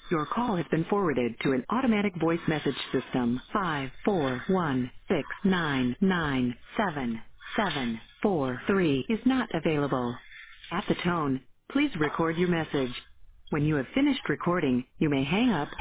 Your call has been forwarded to an automatic voice message system. 54169977743 is not available. At the tone, please record your message. When you have finished recording, you may hang up